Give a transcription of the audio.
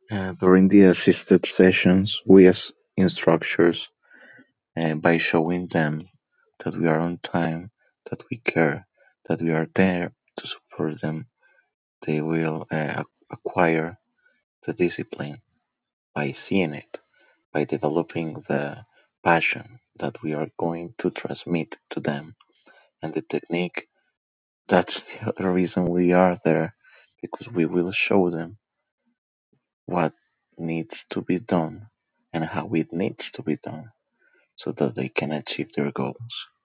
During the assisted sessions, we as instructors, by showing them that we are on time, that we care, that we are there to support them, they will acquire the discipline by seeing it, by developing the passion that we are going to transmit to them, and the technique. That's the other reason we are there, because we will show them what needs to be done and how it needs to be done so that they can achieve their goals.